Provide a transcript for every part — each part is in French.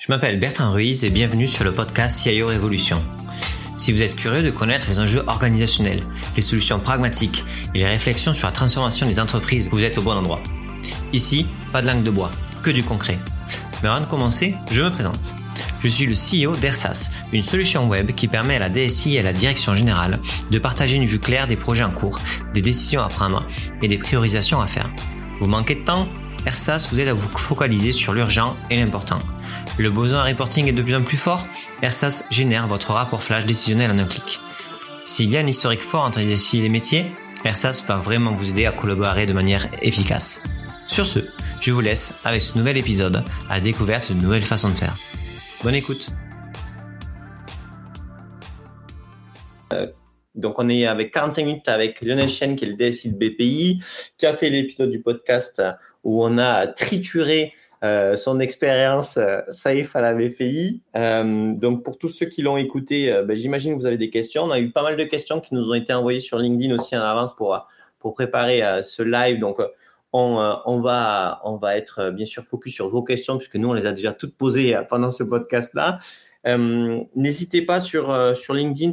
Je m'appelle Bertrand Ruiz et bienvenue sur le podcast CIO Révolution. Si vous êtes curieux de connaître les enjeux organisationnels, les solutions pragmatiques et les réflexions sur la transformation des entreprises, vous êtes au bon endroit. Ici, pas de langue de bois, que du concret. Mais avant de commencer, je me présente. Je suis le CEO d'Ersas, une solution web qui permet à la DSI et à la direction générale de partager une vue claire des projets en cours, des décisions à prendre et des priorisations à faire. Vous manquez de temps ? Ersas vous aide à vous focaliser sur l'urgent et l'important. Le besoin de reporting est de plus en plus fort, Ersas génère votre rapport flash décisionnel en un clic. S'il y a un historique fort entre les DSI et les métiers, Ersas va vraiment vous aider à collaborer de manière efficace. Sur ce, je vous laisse avec ce nouvel épisode à la découverte de nouvelles façons de faire. Bonne écoute. Donc on est avec 45 minutes avec Lionel Chen, qui est le DSI de BPI, qui a fait l'épisode du podcast où on a trituré son expérience Saïf à la BPI. Donc pour tous ceux qui l'ont écouté, j'imagine que vous avez des questions. On a eu pas mal de questions qui nous ont été envoyées sur LinkedIn aussi en avance pour préparer ce live. Donc on va être bien sûr focus sur vos questions puisque nous on les a déjà toutes posées pendant ce podcast-là. N'hésitez pas sur LinkedIn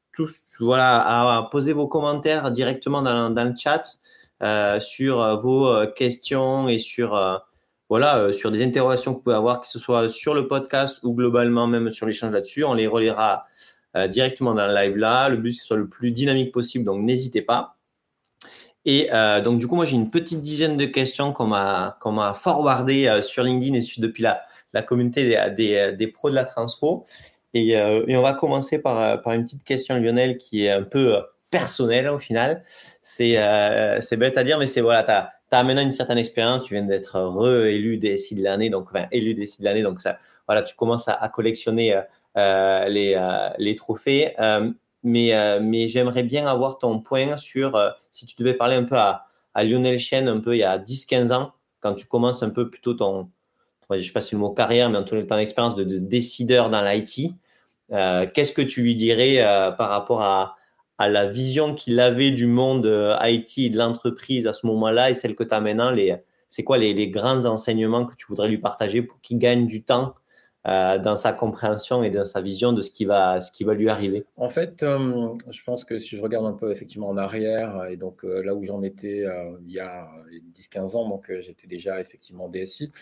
à poser vos commentaires directement dans le chat sur vos questions et sur des interrogations que vous pouvez avoir, que ce soit sur le podcast ou globalement même sur l'échange là-dessus. On les relaiera directement dans le live là. Le but, c'est que ce soit le plus dynamique possible, donc n'hésitez pas. Et donc, du coup, moi, j'ai une petite dizaine de questions qu'on m'a forwardées sur LinkedIn et depuis la communauté des pros de la transfo. Et on va commencer par une petite question, Lionel, qui est un peu personnelle au final. C'est bête à dire, mais t'as maintenant une certaine expérience. Tu viens d'être élu DSI de l'année, élu DSI de l'année. Donc, ça, voilà, tu commences à collectionner les trophées. Mais j'aimerais bien avoir ton point sur si tu devais parler un peu à Lionel Chen un peu il y a 10-15 ans, quand tu commences un peu plutôt je ne sais pas si le mot carrière, mais en tout cas ton expérience de décideur dans l'IT, qu'est-ce que tu lui dirais par rapport à la vision qu'il avait du monde IT et de l'entreprise à ce moment-là et celle que tu as maintenant, c'est quoi les grands enseignements que tu voudrais lui partager pour qu'il gagne du temps dans sa compréhension et dans sa vision de ce qui va lui arriver? En fait, je pense que si je regarde un peu effectivement en arrière, et donc là où j'en étais il y a 10-15 ans, donc j'étais déjà effectivement DSI,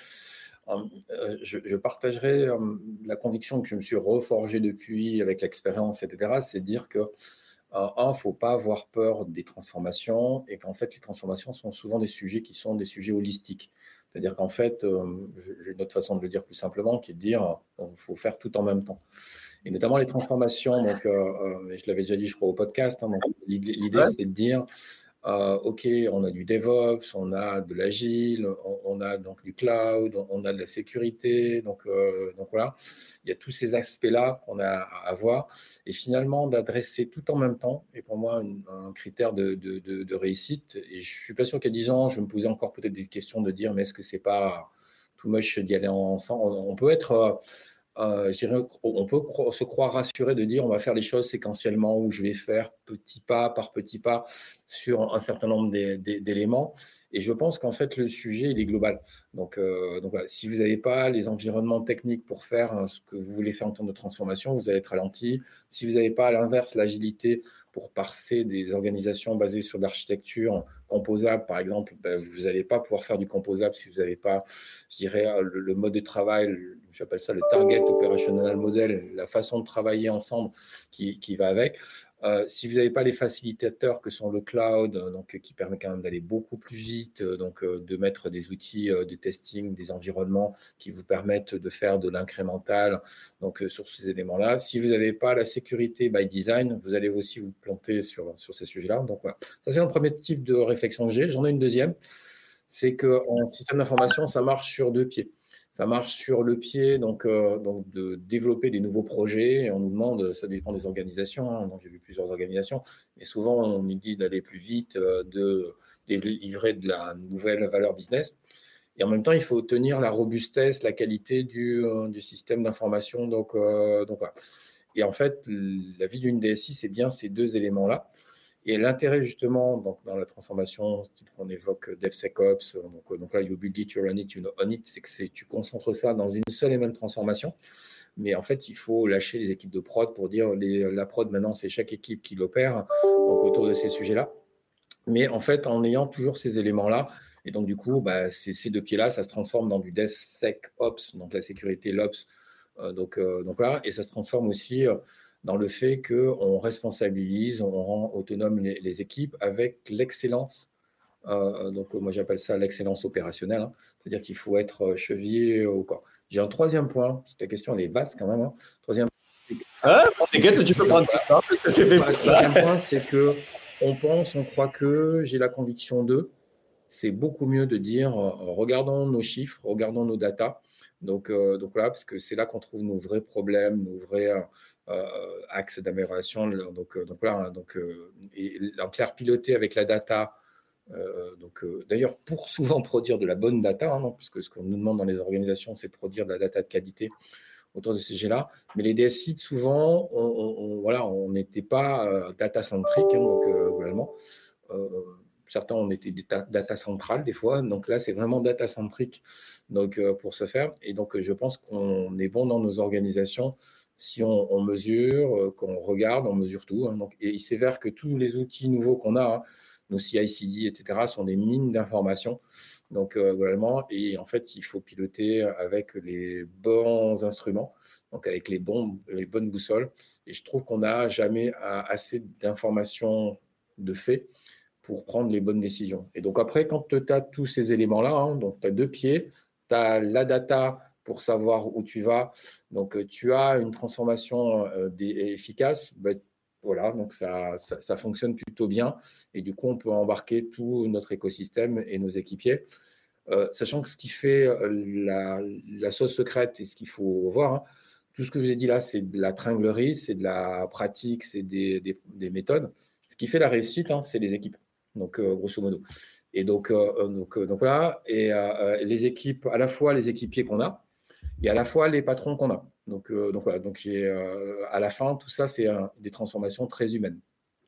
je partagerai la conviction que je me suis reforgée depuis avec l'expérience, etc., c'est de dire que il ne faut pas avoir peur des transformations et qu'en fait, les transformations sont souvent des sujets qui sont des sujets holistiques. C'est-à-dire qu'en fait, j'ai une autre façon de le dire plus simplement, qui est de dire qu'il faut faire tout en même temps. Et notamment les transformations, donc, je l'avais déjà dit, je crois, au podcast, donc, l'idée, c'est de dire, OK, on a du DevOps, on a de l'agile, on a donc du cloud, on a de la sécurité, donc voilà, il y a tous ces aspects-là qu'on a à voir, et finalement d'adresser tout en même temps, et pour moi un critère de réussite. Et je suis pas sûr qu'à 10 ans, je me posais encore peut-être des questions de dire, mais est-ce que c'est pas too much d'y aller ensemble? On peut être je dirais, on peut se croire rassuré de dire on va faire les choses séquentiellement, où je vais faire petit pas par petit pas sur un certain nombre d'éléments. Et je pense qu'en fait, le sujet, il est global. Donc voilà, si vous n'avez pas les environnements techniques pour faire ce que vous voulez faire en termes de transformation, vous allez être ralenti. Si vous n'avez pas, à l'inverse, l'agilité pour parser des organisations basées sur l'architecture composable, par exemple, vous n'allez pas pouvoir faire du composable si vous n'avez pas, je dirais, le mode de travail, j'appelle ça le target operational model, la façon de travailler ensemble qui va avec. Si vous n'avez pas les facilitateurs que sont le cloud, donc, qui permet quand même d'aller beaucoup plus vite, de mettre des outils de testing, des environnements qui vous permettent de faire de l'incrémental, donc sur ces éléments-là. Si vous n'avez pas la sécurité by design, vous allez aussi vous planter sur ces sujets-là. Donc voilà, ça c'est le premier type de réflexion que j'ai. J'en ai une deuxième, c'est qu'en système d'information, ça marche sur deux pieds. Ça marche sur le pied, donc de développer des nouveaux projets. Et on nous demande, ça dépend des organisations, hein, donc j'ai vu plusieurs organisations, mais souvent on nous dit d'aller plus vite, de livrer de la nouvelle valeur business. Et en même temps, il faut tenir la robustesse, la qualité du système d'information. Donc voilà. Et en fait, la vie d'une DSI, c'est bien ces deux éléments-là. Et l'intérêt justement donc, dans la transformation qu'on évoque DevSecOps, donc là, you build it, you run it, you own it, c'est que tu concentres ça dans une seule et même transformation. Mais en fait, il faut lâcher les équipes de prod pour dire la prod, maintenant, c'est chaque équipe qui l'opère donc, autour de ces sujets-là. Mais en fait, en ayant toujours ces éléments-là, et donc du coup, ces deux pieds-là, ça se transforme dans du DevSecOps, donc la sécurité, l'Ops. Donc là, et ça se transforme aussi dans le fait qu'on responsabilise, on rend autonome les équipes avec l'excellence. Donc moi, j'appelle ça l'excellence opérationnelle. Hein. C'est-à-dire qu'il faut être chevillé au corps. J'ai un troisième point. Ta question, elle est vaste quand même. Hein. Troisième t'inquiète, tu peux prendre tout ça. Le troisième point, c'est que on croit que, j'ai la conviction de, c'est beaucoup mieux de dire regardons nos chiffres, regardons nos datas. Donc voilà, parce que c'est là qu'on trouve nos vrais problèmes, nos vrais axes d'amélioration. Donc voilà, et en clair piloter avec la data. D'ailleurs, pour souvent produire de la bonne data, hein, puisque ce qu'on nous demande dans les organisations, c'est de produire de la data de qualité autour de ces sujets-là. Mais les DSI, souvent, on n'était pas data-centrique, hein, donc globalement. Certains, on était data central des fois. Donc là, c'est vraiment data-centrique pour ce faire. Et donc, je pense qu'on est bon dans nos organisations si on mesure, qu'on regarde, on mesure tout. Hein. Et il s'avère que tous les outils nouveaux qu'on a, hein, nos CI/CD, etc., sont des mines d'informations. Donc, globalement, et en fait, il faut piloter avec les bons instruments, donc avec les bonnes boussoles. Et je trouve qu'on n'a jamais assez d'informations de fait pour prendre les bonnes décisions. Et donc, après, quand tu as tous ces éléments-là, hein, donc tu as deux pieds, tu as la data pour savoir où tu vas. Donc, tu as une transformation efficace. Voilà, donc ça fonctionne plutôt bien. Et du coup, on peut embarquer tout notre écosystème et nos équipiers. Sachant que ce qui fait la sauce secrète et ce qu'il faut voir, hein, tout ce que je vous ai dit là, c'est de la tringlerie, c'est de la pratique, c'est des méthodes. Ce qui fait la réussite, hein, c'est les équipes. Donc, grosso modo. Et donc voilà. Et les équipes, à la fois les équipiers qu'on a, et à la fois les patrons qu'on a. Donc voilà. Donc, à la fin, tout ça, c'est des transformations très humaines.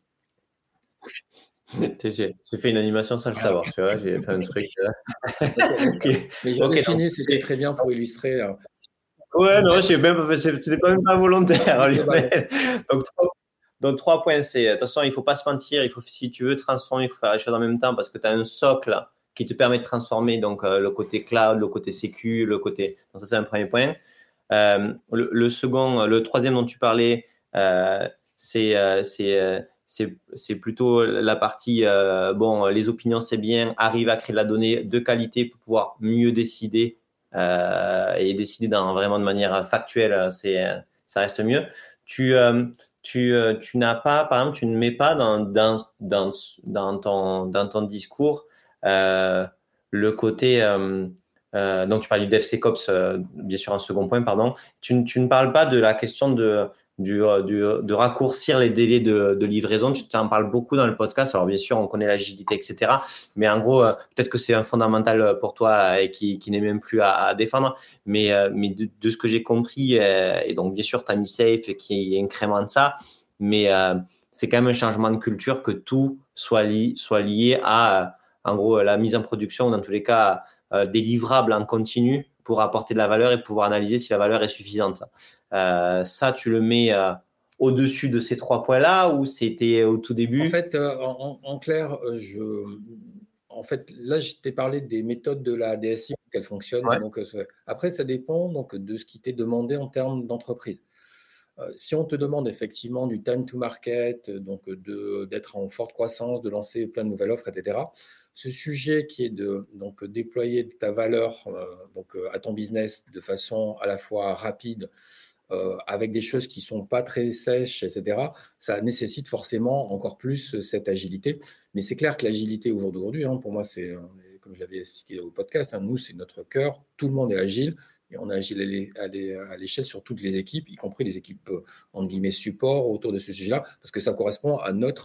J'ai fait une animation sans le savoir, tu vois, j'ai fait un truc. Mais j'avais fini, c'était très bien pour illustrer. Ouais, non, c'était quand même pas volontaire, Lionel. Donc 3 points, c'est, de toute façon, il ne faut pas se mentir, si tu veux transformer, il faut faire les choses en même temps parce que tu as un socle qui te permet de transformer donc, le côté cloud, le côté sécu, le côté. Donc ça, c'est un premier point. Le second, le troisième dont tu parlais, c'est plutôt la partie, les opinions, c'est bien, arriver à créer de la donnée de qualité pour pouvoir mieux décider et décider vraiment de manière factuelle, ça reste mieux. Tu n'as pas, par exemple, tu ne mets pas dans ton discours le côté donc tu parles du DevSecOps, bien sûr, un second point, pardon. Tu ne parles pas de la question de raccourcir les délais de livraison. Tu t'en parles beaucoup dans le podcast. Alors, bien sûr, on connaît l'agilité, etc. Mais en gros, peut-être que c'est un fondamental pour toi et qui n'est même plus à défendre. Mais de ce que j'ai compris, et donc, bien sûr, tu as mis Safe qui incrémente ça. Mais c'est quand même un changement de culture que tout soit lié à, en gros, la mise en production, dans tous les cas, des livrables en continu pour apporter de la valeur et pouvoir analyser si la valeur est suffisante. Ça, tu le mets au-dessus de ces 3 points-là ou c'était au tout début? En fait, en clair, là, je t'ai parlé des méthodes de la DSI pour qu'elles fonctionnent. Ouais. Donc, après, ça dépend donc, de ce qui t'est demandé en termes d'entreprise. Si on te demande effectivement du time to market, donc d'être en forte croissance, de lancer plein de nouvelles offres, etc., ce sujet qui est de déployer ta valeur à ton business de façon à la fois rapide, avec des choses qui ne sont pas très sèches, etc., ça nécessite forcément encore plus cette agilité. Mais c'est clair que l'agilité au jour d'aujourd'hui, hein, pour moi, c'est, comme je l'avais expliqué au podcast, hein, nous, c'est notre cœur, tout le monde est agile, et on est agile à l'échelle sur toutes les équipes, y compris les équipes, entre guillemets, support autour de ce sujet-là, parce que ça correspond à notre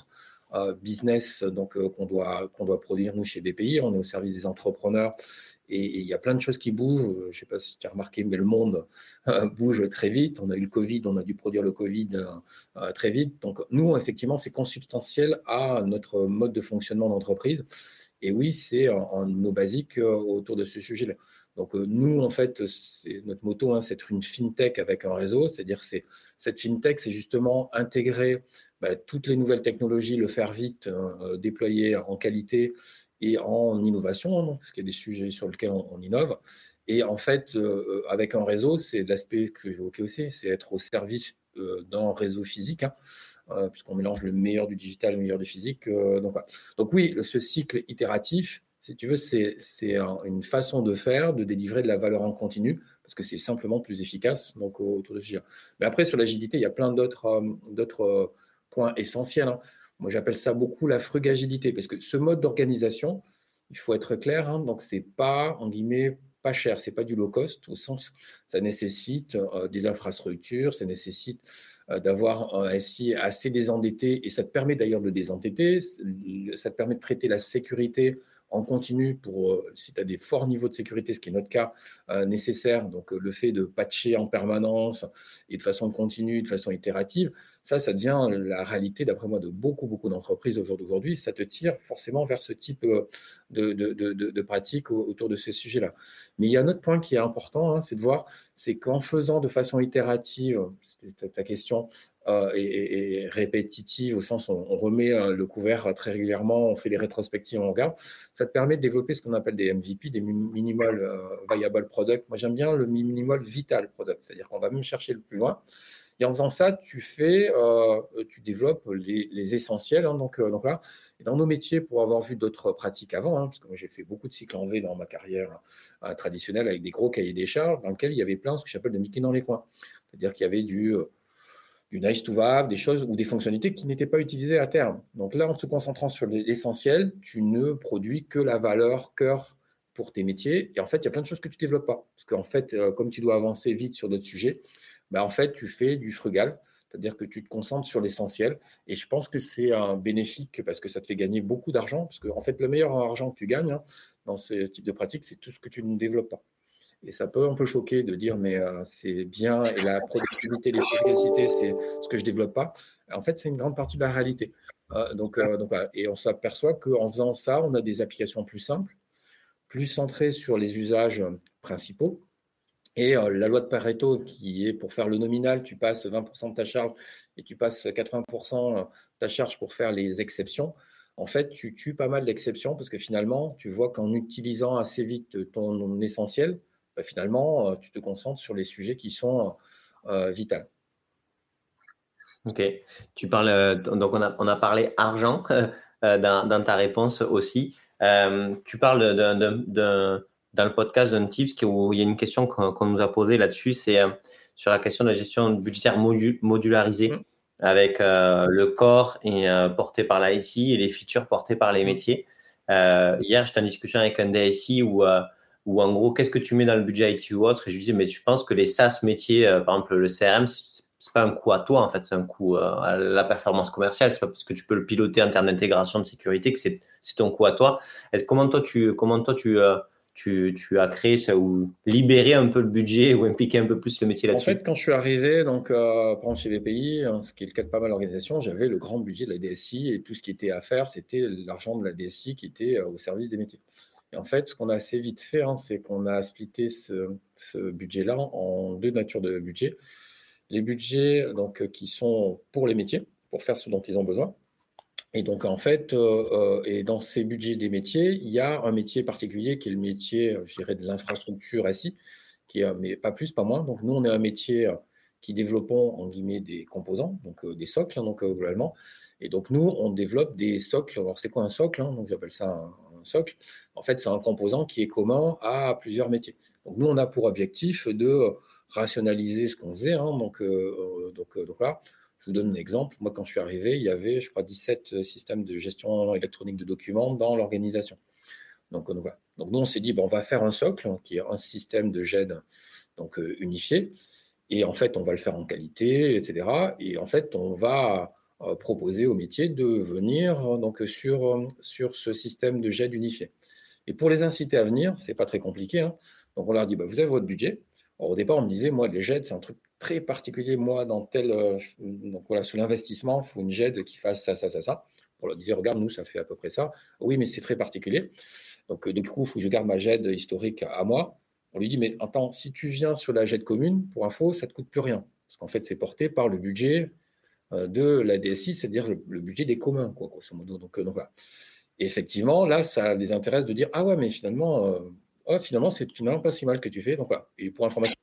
business qu'on doit produire, nous, chez BPI. On est au service des entrepreneurs et il y a plein de choses qui bougent. Je ne sais pas si tu as remarqué, mais le monde bouge très vite. On a eu le Covid, on a dû produire le Covid très vite. Donc, nous, effectivement, c'est consubstantiel à notre mode de fonctionnement d'entreprise. Et oui, c'est nos basiques autour de ce sujet-là. Donc, nous, en fait, notre motto, c'est être une fintech avec un réseau. C'est-à-dire que cette fintech, c'est justement intégrer toutes les nouvelles technologies, le faire vite, déployer en qualité et en innovation, donc, parce qu'il y a des sujets sur lesquels on innove. Et en fait, avec un réseau, c'est l'aspect que j'évoquais aussi, c'est être au service d'un réseau physique, puisqu'on mélange le meilleur du digital et le meilleur du physique. Donc oui, ce cycle itératif, si tu veux, c'est une façon de faire, de délivrer de la valeur en continu, parce que c'est simplement plus efficace donc, autour de ce sujet. Mais après, sur l'agilité, il y a plein d'autres points essentiels. Moi, j'appelle ça beaucoup la frugagilité, parce que ce mode d'organisation, il faut être clair, donc c'est pas, en guillemets, pas cher, c'est pas du low cost, au sens, ça nécessite des infrastructures, ça nécessite d'avoir un SI assez désendetté, et ça te permet d'ailleurs de le désendetter, ça te permet de traiter la sécurité en continu pour, si tu as des forts niveaux de sécurité, ce qui est notre cas nécessaire, donc le fait de patcher en permanence et de façon continue, de façon itérative, ça devient la réalité, d'après moi, de beaucoup d'entreprises aujourd'hui. Ça te tire forcément vers ce type de pratiques autour de ce sujet-là. Mais il y a un autre point qui est important, c'est de voir, c'est qu'en faisant de façon itérative, c'était ta question, et répétitive, au sens où on remet le couvert très régulièrement, on fait les rétrospectives, on regarde, ça te permet de développer ce qu'on appelle des MVP, des Minimal Viable Product. Moi, j'aime bien le Minimal Vital Product, c'est-à-dire qu'on va même chercher le plus loin. Et en faisant ça, tu développes les essentiels. Donc là, et dans nos métiers, pour avoir vu d'autres pratiques avant, parce que moi j'ai fait beaucoup de cycles en V dans ma carrière traditionnelle avec des gros cahiers des charges, dans lesquels il y avait plein ce que j'appelle de Mickey dans les coins. C'est-à-dire qu'il y avait du nice to have, des choses ou des fonctionnalités qui n'étaient pas utilisées à terme. Donc là, en se concentrant sur l'essentiel, tu ne produis que la valeur cœur pour tes métiers. Et en fait, il y a plein de choses que tu ne développes pas. Parce qu'en fait, comme tu dois avancer vite sur d'autres sujets, en fait, tu fais du frugal, c'est-à-dire que tu te concentres sur l'essentiel. Et je pense que c'est un bénéfique parce que ça te fait gagner beaucoup d'argent. Parce qu'en fait, le meilleur argent que tu gagnes dans ce type de pratique, c'est tout ce que tu ne développes pas. Et ça peut un peu choquer de dire, mais c'est bien, et la productivité, l'efficacité, c'est ce que je ne développe pas. En fait, c'est une grande partie de la réalité. Donc, voilà. Et on s'aperçoit qu'en faisant ça, on a des applications plus simples, plus centrées sur les usages principaux. Et la loi de Pareto, qui est pour faire le nominal, tu passes 20% de ta charge et tu passes 80% de ta charge pour faire les exceptions. En fait, tu tues pas mal d'exceptions parce que finalement, tu vois qu'en utilisant assez vite ton essentiel, finalement, tu te concentres sur les sujets qui sont vitaux. Ok. Tu parles, donc on a parlé argent dans ta réponse aussi. Tu parles dans le podcast d'un tips où il y a une question qu'on nous a posée là-dessus, c'est sur la question de la gestion budgétaire modularisée avec le corps porté par la SI et les features portées par les métiers. Hier, j'étais en discussion avec un DSI où en gros, qu'est-ce que tu mets dans le budget IT ou autre? Et je lui disais, mais tu penses que les SaaS métiers, par exemple le CRM, c'est pas un coût à toi, en fait, c'est un coût à la performance commerciale. C'est pas parce que tu peux le piloter en termes d'intégration de sécurité que c'est ton coût à toi. Comment toi tu as créé ça ou libéré un peu le budget ou impliqué un peu plus le métier là-dessus? En fait, quand je suis arrivé, donc, par exemple chez BPI, ce qui est le cas de pas mal d'organisations, j'avais le grand budget de la DSI et tout ce qui était à faire, c'était l'argent de la DSI qui était au service des métiers. Et en fait, ce qu'on a assez vite fait, c'est qu'on a splitté ce budget-là en deux natures de budget. Les budgets donc, qui sont pour les métiers, pour faire ce dont ils ont besoin. Et donc, en fait, et dans ces budgets des métiers, il y a un métier particulier qui est le métier, je dirais, de l'infrastructure SI, mais pas plus, pas moins. Donc, nous, on est un métier qui développons, en guillemets, des composants, donc des socles, globalement. Et donc, nous, on développe des socles. Alors, c'est quoi un socle? Donc, j'appelle ça un socle. En fait, c'est un composant qui est commun à plusieurs métiers. Donc, nous, on a pour objectif de rationaliser ce qu'on faisait. Donc là, je vous donne un exemple. Moi, quand je suis arrivé, il y avait, je crois, 17 systèmes de gestion électronique de documents dans l'organisation. Donc, voilà. Donc, nous, on s'est dit, on va faire un socle qui est un système de GED unifié. Et en fait, on va le faire en qualité, etc. Et en fait, on va proposer aux métiers de venir donc, sur ce système de GED unifié. Et pour les inciter à venir, ce n'est pas très compliqué. Hein. Donc, on leur dit, vous avez votre budget. Alors, au départ, on me disait, moi, les GED, c'est un truc très particulier. Moi, dans donc voilà, sur l'investissement, il faut une GED qui fasse ça, ça, ça, ça. On leur disait, regarde, nous, ça fait à peu près ça. Oui, mais c'est très particulier. Donc, du coup, il faut que je garde ma GED historique à moi. On lui dit, mais attends, si tu viens sur la GED commune, pour info, ça ne te coûte plus rien. Parce qu'en fait, c'est porté par le budget de la DSI, c'est-à-dire le budget des communs, quoi, grosso modo. Donc voilà. Et effectivement, là, ça les intéresse de dire, ah ouais, mais finalement, c'est finalement pas si mal que tu fais. Donc voilà. Et pour information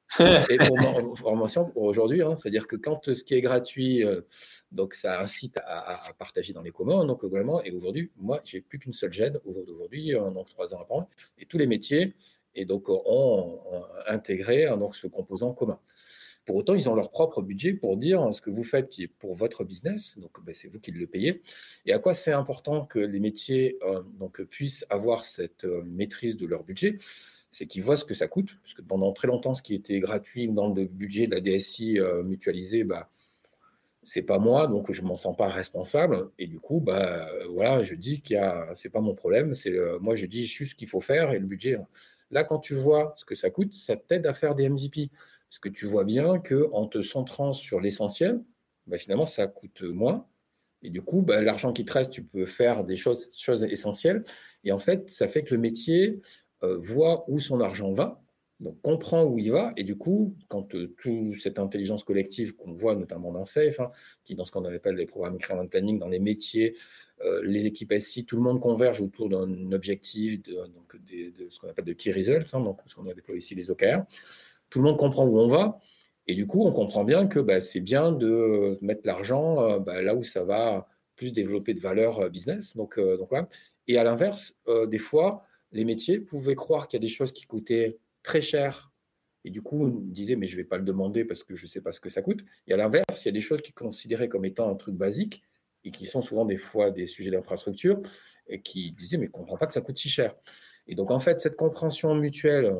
aujourd'hui, hein, c'est-à-dire que quand ce qui est gratuit, donc ça incite à partager dans les communs, donc globalement. Et aujourd'hui, moi, j'ai plus qu'une seule GED au jour d'aujourd'hui, donc 3 ans après, et tous les métiers et donc ont intégré donc ce composant commun. Pour autant, ils ont leur propre budget pour dire ce que vous faites qui est pour votre business, donc c'est vous qui le payez. Et à quoi c'est important que les métiers donc, puissent avoir cette maîtrise de leur budget, c'est qu'ils voient ce que ça coûte, parce que pendant très longtemps, ce qui était gratuit dans le budget de la DSI mutualisé, c'est pas moi, donc je m'en sens pas responsable. Et du coup, voilà, je dis c'est pas mon problème. Moi, je dis juste ce qu'il faut faire et le budget. Là, quand tu vois ce que ça coûte, ça t'aide à faire des MVP. Parce que tu vois bien qu'en te centrant sur l'essentiel, finalement, ça coûte moins. Et du coup, l'argent qui te reste, tu peux faire des choses essentielles. Et en fait, ça fait que le métier voit où son argent va, donc comprend où il va. Et du coup, quand toute cette intelligence collective qu'on voit notamment dans SAFE, hein, qui dans ce qu'on appelle les programmes Increment Planning, dans les métiers, les équipes SI, tout le monde converge autour d'un objectif de ce qu'on appelle de key results, hein, donc ce qu'on a déployé ici, les OKR. Tout le monde comprend où on va. Et du coup, on comprend bien que c'est bien de mettre l'argent là où ça va plus développer de valeur business. Donc voilà. Et à l'inverse, des fois, les métiers pouvaient croire qu'il y a des choses qui coûtaient très cher. Et du coup, on disait, mais je ne vais pas le demander parce que je ne sais pas ce que ça coûte. Et à l'inverse, il y a des choses qui sont considérées comme étant un truc basique et qui sont souvent des fois des sujets d'infrastructure et qui disaient, mais je ne comprends pas que ça coûte si cher. Et donc, en fait, cette compréhension mutuelle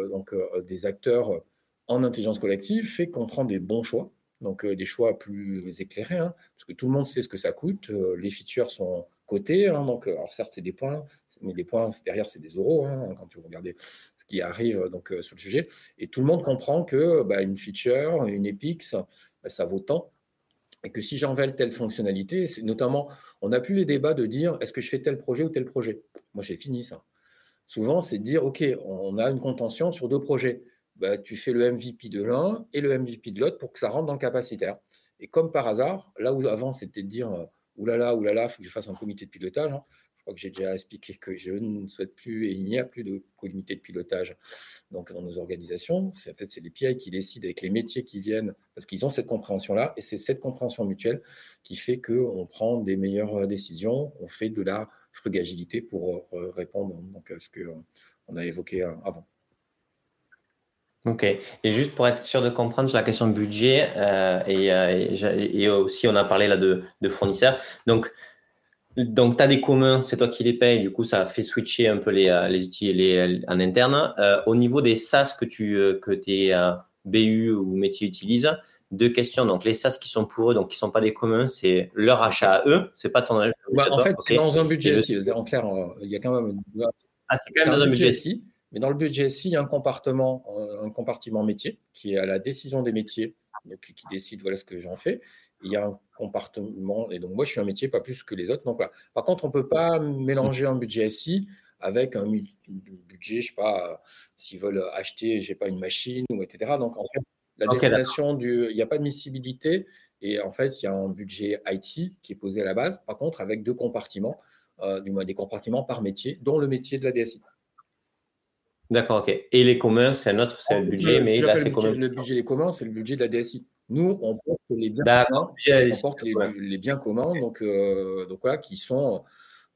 des acteurs en intelligence collective fait qu'on prend des bons choix, donc des choix plus éclairés, hein, parce que tout le monde sait ce que ça coûte. Les features sont cotées, hein, donc alors certes, c'est des points, mais les points derrière, c'est des euros, hein, quand tu regardes ce qui arrive sur le sujet. Et tout le monde comprend que une feature, une Epic, ça vaut tant. Et que si j'envelle telle fonctionnalité, notamment, on n'a plus les débats de dire est-ce que je fais tel projet ou tel projet. Moi, j'ai fini ça. Souvent, c'est de dire, OK, on a une contention sur 2 projets. Tu fais le MVP de l'un et le MVP de l'autre pour que ça rentre dans le capacitaire. Et comme par hasard, là où avant, c'était de dire, oulala, il faut que je fasse un comité de pilotage. Hein. Je crois que j'ai déjà expliqué que je ne souhaite plus et il n'y a plus de comité de pilotage donc, dans nos organisations. En fait, c'est les PI qui décident avec les métiers qui viennent parce qu'ils ont cette compréhension-là. Et c'est cette compréhension mutuelle qui fait qu'on prend des meilleures décisions, on fait de la frugalité pour répondre donc, à ce qu'on a évoqué avant. Ok. Et juste pour être sûr de comprendre sur la question de budget, et aussi on a parlé là de fournisseurs. Donc tu as des communs, c'est toi qui les payes, du coup ça fait switcher un peu les outils en interne. Au niveau des SaaS que tes BU ou métiers utilisent, 2 questions. Donc les SaaS qui sont pour eux, donc qui ne sont pas des communs, c'est leur achat à eux, c'est pas ton achat. En fait, c'est dans un budget SI. En clair, il y a quand même. C'est quand même dans un budget SI. Mais dans le budget SI, il y a un compartiment métier qui est à la décision des métiers, donc qui décide voilà ce que j'en fais. Il y a un compartiment, et donc moi je suis un métier pas plus que les autres. Donc voilà. Par contre, on ne peut pas mélanger un budget SI avec un budget, je ne sais pas, s'ils veulent acheter, je sais pas, une machine ou etc. Donc en fait, la destination il n'y a pas de miscibilité. Et en fait, il y a un budget IT qui est posé à la base, par contre, avec 2 compartiments, du moins des compartiments par métier, dont le métier de la DSI. D'accord, ok. Et les communs, c'est un autre c'est le budget, mais là, c'est commun. Le budget des communs, c'est le budget de la DSI. Nous, on porte les biens communs, les biens communs donc voilà, qui sont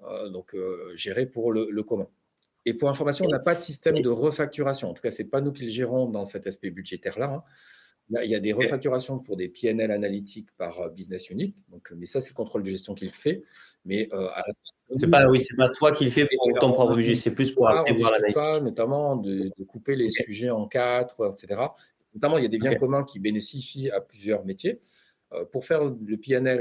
gérés pour le commun. Et pour information, on n'a pas de système de refacturation. En tout cas, ce n'est pas nous qui le gérons dans cet aspect budgétaire-là. Hein. Là, il y a des refacturations pour des PNL analytiques par business unit. Donc, mais ça, c'est le contrôle de gestion qui le fait. Mais c'est pas toi qui le fais pour ton propre budget, c'est plus pour prévoir l'analyse. Pas notamment de couper les sujets en 4, etc. Notamment, il y a des biens communs qui bénéficient à plusieurs métiers. Pour faire le PNL,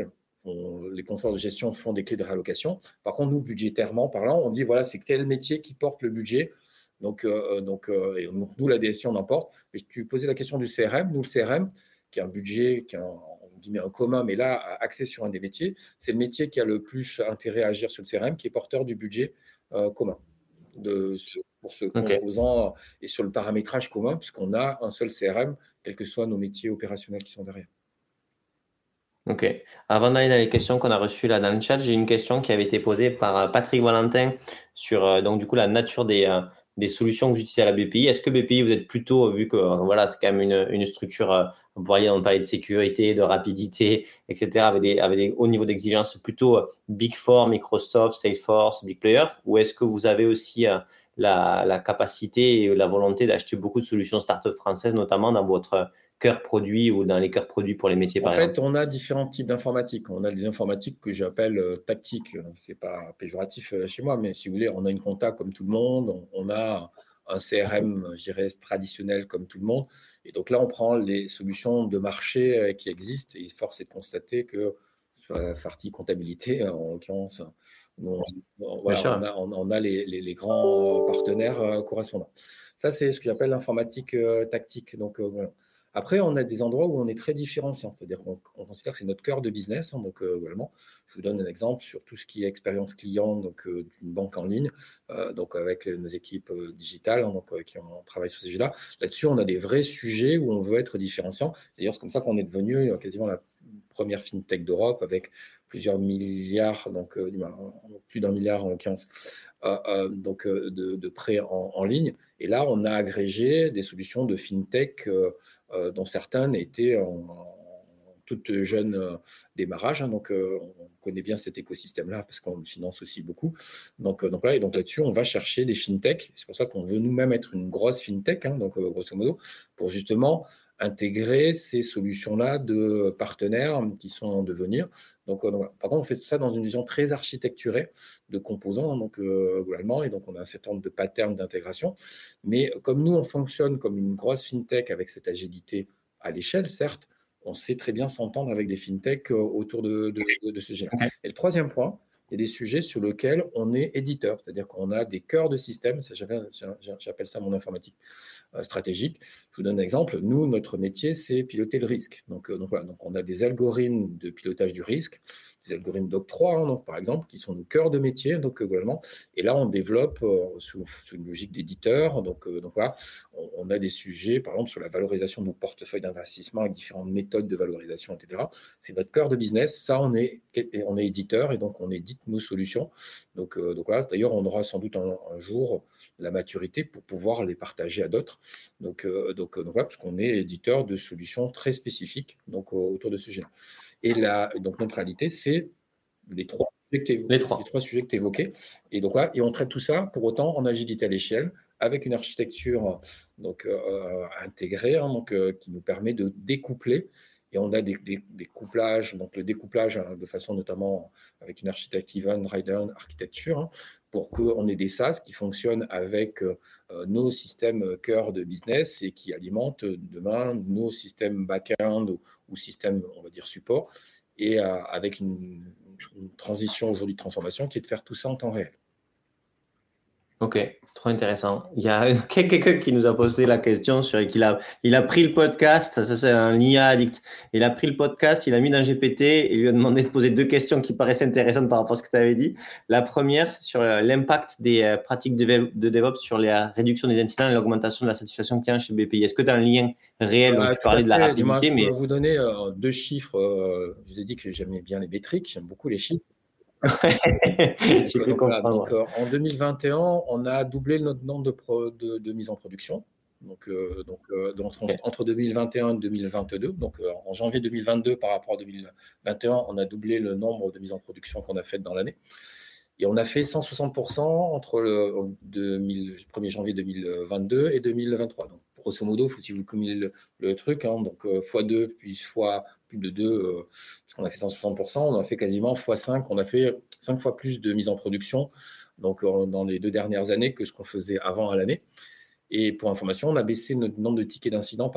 les contrôleurs de gestion font des clés de réallocation. Par contre, nous, budgétairement parlant, on dit voilà, c'est quel métier qui porte le budget. Donc, nous, la DSI, on en porte. Et tu posais la question du CRM. Nous, le CRM, qui a un budget, qui a un commun, mais là, axé sur un des métiers, c'est le métier qui a le plus intérêt à agir sur le CRM, qui est porteur du budget commun pour ce composant et sur le paramétrage commun, puisqu'on a un seul CRM, quels que soient nos métiers opérationnels qui sont derrière. Ok. Avant d'aller dans les questions qu'on a reçues là dans le chat, j'ai une question qui avait été posée par Patrick Valentin sur donc du coup la nature des solutions que vous utilisez à la BPI. Est-ce que BPI, vous êtes plutôt, vu que voilà, c'est quand même une structure, vous pourriez en parler de sécurité, de rapidité, etc., avec des hauts niveaux d'exigence, plutôt Big Four, Microsoft, Salesforce, Big Player, ou est-ce que vous avez aussi la capacité et la volonté d'acheter beaucoup de solutions start-up françaises, notamment dans votre cœur produit ou dans les cœurs produits pour les métiers, par exemple? En fait, on a différents types d'informatique. On a des informatiques que j'appelle tactiques. Ce n'est pas péjoratif chez moi, mais si vous voulez, on a une compta comme tout le monde. On a un CRM, je dirais, traditionnel comme tout le monde. Et donc là, on prend les solutions de marché qui existent. Et force est de constater que sur la partie comptabilité, en l'occurrence, voilà, on a les grands partenaires correspondants. Ça, c'est ce que j'appelle l'informatique tactique. Donc, voilà. Après, on a des endroits où on est très différenciant, c'est-à-dire qu'on considère que c'est notre cœur de business. Donc, également, je vous donne un exemple sur tout ce qui est expérience client, donc d'une banque en ligne, donc avec nos équipes digitales, qui ont travaillé sur ces sujets-là. Là-dessus, on a des vrais sujets où on veut être différenciant. D'ailleurs, c'est comme ça qu'on est devenu quasiment la première fintech d'Europe avec plusieurs milliards, donc plus d'1 milliard en l'occurrence, de prêts en ligne. Et là, on a agrégé des solutions de fintech dont certaines étaient en toute jeune démarrage. Donc, on connaît bien cet écosystème-là parce qu'on le finance aussi beaucoup. Donc là-dessus, on va chercher des fintech. C'est pour ça qu'on veut nous-mêmes être une grosse fintech, donc grosso modo, pour justement intégrer ces solutions-là de partenaires qui sont en devenir. Donc, par contre, on fait ça dans une vision très architecturée de composants, globalement, et donc on a un certain nombre de patterns d'intégration. Mais comme nous, on fonctionne comme une grosse fintech avec cette agilité à l'échelle, certes, on sait très bien s'entendre avec des fintechs autour de ce sujet-là. Okay. Et le troisième point, il y a des sujets sur lesquels on est éditeur, c'est-à-dire qu'on a des cœurs de système, j'appelle ça mon informatique stratégique. Je vous donne un exemple. Nous, notre métier, c'est piloter le risque. Donc, voilà. Donc, on a des algorithmes de pilotage du risque, des algorithmes d'octroi, par exemple, qui sont nos cœurs de métier, globalement. Et là, on développe sous une logique d'éditeur. Donc voilà, on a des sujets, par exemple, sur la valorisation de nos portefeuilles d'investissement avec différentes méthodes de valorisation, etc. C'est notre cœur de business. Ça, on est éditeur et donc on édite nos solutions. Donc voilà. D'ailleurs, on aura sans doute un jour la maturité pour pouvoir les partager à d'autres. Donc voilà, parce qu'on est éditeur de solutions très spécifiques autour de ce sujet-là. Et donc notre réalité, c'est les trois sujets que tu évoquais. Et donc voilà, et on traite tout ça pour autant en agilité à l'échelle, avec une architecture intégrée, qui nous permet de découpler. Et on a des couplages, donc le découplage de façon notamment avec une architecture Even Rider architecture, pour qu'on ait des SaaS qui fonctionnent avec nos systèmes cœur de business et qui alimentent demain nos systèmes back-end ou systèmes, on va dire, support, et avec une transition aujourd'hui de transformation qui est de faire tout ça en temps réel. Ok, trop intéressant. Il y a quelqu'un qui nous a posé la question sur il a pris le podcast, ça c'est un IA addict. Il a pris le podcast, il a mis dans GPT et il lui a demandé de poser deux questions qui paraissaient intéressantes par rapport à ce que tu avais dit. La première, c'est sur l'impact des pratiques de DevOps sur la réduction des incidents et l'augmentation de la satisfaction client chez BPI. Est-ce que tu as un lien réel? Donc, tu parlais de la rapidité, mais... Je peux vous donner deux chiffres. Je vous ai dit que j'aimais bien les métriques, j'aime beaucoup les chiffres. J'ai cru comprendre. Donc, en 2021, on a doublé notre nombre de mises en production. Entre 2021 et 2022, donc en janvier 2022 par rapport à 2021, on a doublé le nombre de mises en production qu'on a faites dans l'année. Et on a fait 160% entre le 1er janvier 2022 et 2023. Donc, grosso modo, si vous cumulez le truc, donc x2 puis fois plus de 2, parce qu'on a fait 160%, on a fait quasiment x5, on a fait 5 fois plus de mise en production donc, dans les 2 dernières années que ce qu'on faisait avant à l'année. Et pour information, on a baissé notre nombre de tickets d'incidents par 2.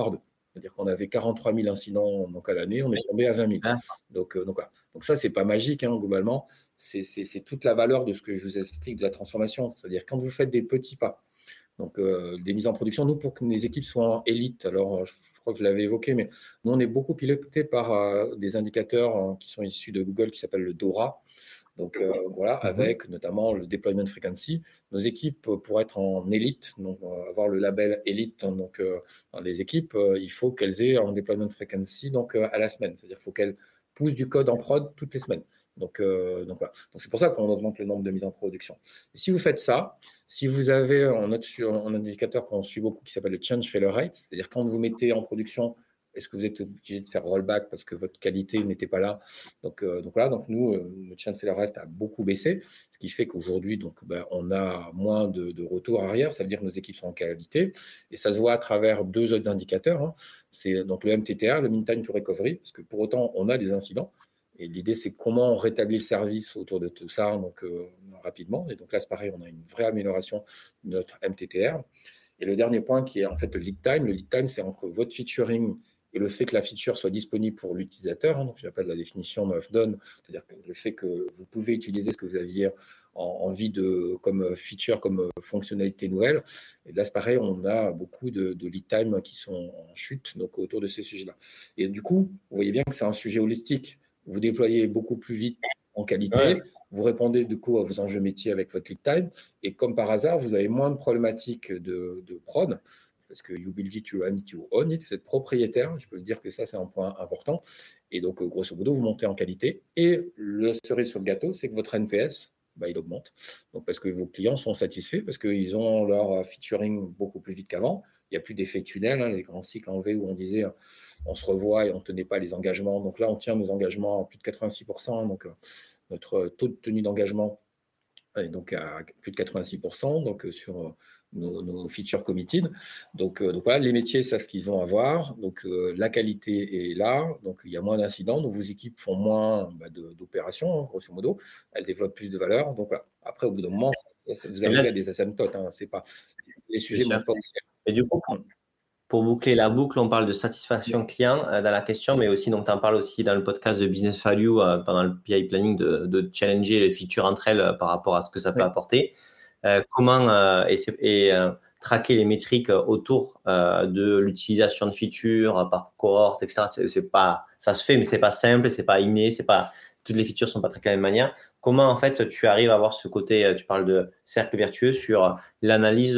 C'est-à-dire qu'on avait 43 000 incidents donc, à l'année, on est tombé à 20 000. Donc voilà. Donc ça, ce n'est pas magique, globalement. C'est toute la valeur de ce que je vous explique de la transformation. C'est-à-dire quand vous faites des petits pas, donc des mises en production, nous, pour que les équipes soient en élite, alors je crois que je l'avais évoqué, mais nous, on est beaucoup piloté par des indicateurs qui sont issus de Google qui s'appellent le DORA. Donc voilà, avec notamment le deployment frequency, nos équipes pour être en élite, donc avoir le label élite, donc dans les équipes, il faut qu'elles aient un deployment frequency donc à la semaine, c'est-à-dire qu'il faut qu'elles poussent du code en prod toutes les semaines. Donc voilà. Donc c'est pour ça qu'on augmente le nombre de mises en production. Et si vous faites ça, si vous avez un indicateur qu'on suit beaucoup qui s'appelle le change failure rate, c'est-à-dire quand vous mettez en production, est-ce que vous êtes obligé de faire rollback parce que votre qualité n'était pas là? Donc voilà, donc nous, le change failure rate a beaucoup baissé, ce qui fait qu'aujourd'hui, on a moins de retour arrière. Ça veut dire que nos équipes sont en qualité, et ça se voit à travers deux autres indicateurs. C'est donc le MTTR, le Mean Time to Recovery, parce que pour autant, on a des incidents. Et l'idée, c'est comment on rétablit le service autour de tout ça donc, rapidement. Et donc là, c'est pareil, on a une vraie amélioration de notre MTTR. Et le dernier point qui est en fait le lead time. Le lead time, c'est entre votre featuring et le fait que la feature soit disponible pour l'utilisateur. Donc, j'appelle la définition of done, c'est-à-dire que le fait que vous pouvez utiliser ce que vous aviez en vie comme feature, comme fonctionnalité nouvelle. Et là, c'est pareil, on a beaucoup de lead time qui sont en chute donc, autour de ces sujets-là. Et du coup, vous voyez bien que c'est un sujet holistique. Vous déployez beaucoup plus vite en qualité, vous répondez du coup à vos enjeux métiers avec votre lead time, et comme par hasard, vous avez moins de problématiques de prod, parce que you build it, you run it, you own it, vous êtes propriétaire, je peux vous dire que ça, c'est un point important, et donc grosso modo, vous montez en qualité, et le cerise sur le gâteau, c'est que votre NPS, il augmente, donc parce que vos clients sont satisfaits, parce qu'ils ont leur featuring beaucoup plus vite qu'avant, il n'y a plus d'effet tunnel, les grands cycles en V où on disait on se revoit et on ne tenait pas les engagements. Donc là, on tient nos engagements à plus de 86%. Donc notre taux de tenue d'engagement est donc à plus de 86%. Donc sur nos features committed. Donc voilà, les métiers savent ce qu'ils vont avoir. Donc la qualité est là. Donc il y a moins d'incidents. Donc vos équipes font moins d'opérations, grosso modo. Elles développent plus de valeur. Donc voilà. Après, au bout d'un moment, vous arrivez à des asymptotes. C'est pas les sujets ne montent pas au ciel. Et du coup, pour boucler la boucle, on parle de satisfaction client dans la question, mais aussi, donc, tu en parles aussi dans le podcast de Business Value pendant le PI Planning de challenger les features entre elles par rapport à ce que ça peut apporter. Comment traquer les métriques autour de l'utilisation de features par cohorte, etc. Ça se fait, mais c'est pas simple, c'est pas inné, toutes les features sont pas traquées de la même manière. Comment, en fait, tu arrives à avoir ce côté, tu parles de cercle vertueux sur l'analyse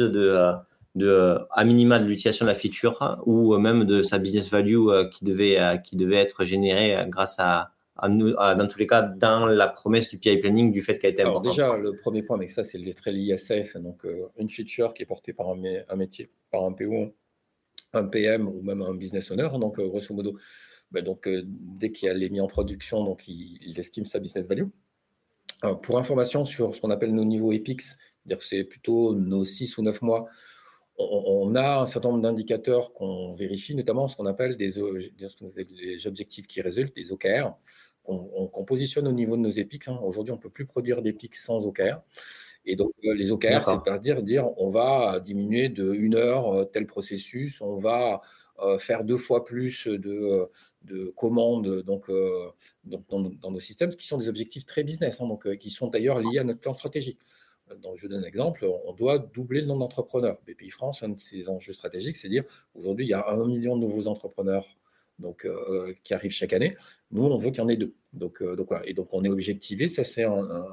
à minima de l'utilisation de la feature ou même de sa business value qui devait être générée grâce dans tous les cas, dans la promesse du PI Planning du fait qu'elle était importante. Déjà, le premier point, mais ça, c'est très lié à SAFe. Donc, une feature qui est portée par un métier, par un PO, un PM ou même un business owner. Donc, grosso modo, dès qu'il est mis en production, donc il estime sa business value. Pour information sur ce qu'on appelle nos niveaux EPIX, c'est-à-dire que c'est plutôt nos 6 ou 9 mois, on a un certain nombre d'indicateurs qu'on vérifie, notamment ce qu'on appelle les objectifs qui résultent, des OKR, qu'on positionne au niveau de nos EPIX. Aujourd'hui, on ne peut plus produire d'EPIX sans OKR. Et donc, les OKR, c'est-à-dire on va diminuer de 1 heure tel processus, on va faire 2 fois plus de commandes donc, dans nos systèmes, qui sont des objectifs très business, donc, qui sont d'ailleurs liés à notre plan stratégique. Donc, je donne un exemple, on doit doubler le nombre d'entrepreneurs. BPI France, un de ses enjeux stratégiques, c'est de dire aujourd'hui, il y a 1 million de nouveaux entrepreneurs donc, qui arrivent chaque année. Nous, on veut qu'il y en ait 2. Donc voilà. Et donc, on est objectivé. Ça, c'est